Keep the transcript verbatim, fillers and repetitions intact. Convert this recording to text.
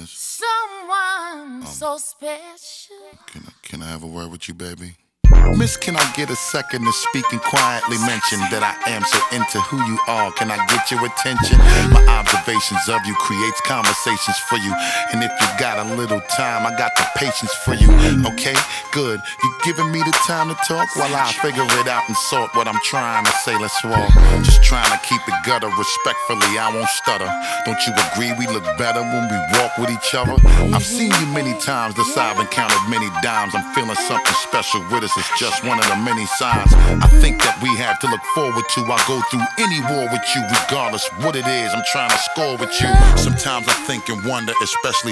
business? Someone Um, so special. Can I, can I have a word with you, baby? Miss, can I get a second to speak and quietly mention that I am so into who you are? Can I get your attention? My observations of you creates conversations for you. And if you got a little time, I got the patience for you. Okay, good. You giving me the time to talk while I figure it out and sort what I'm trying to say. Let's walk. Just trying to keep it gutter respectfully. I won't stutter. Don't you agree we look better when we walk with each other? I've seen you many times. This I've encountered many dimes. I'm feeling something special with us. It's just one of the many signs I think that we have to look forward to. I'll go through any war with you, regardless what it is I'm trying to score with you. Sometimes I think and wonder, especially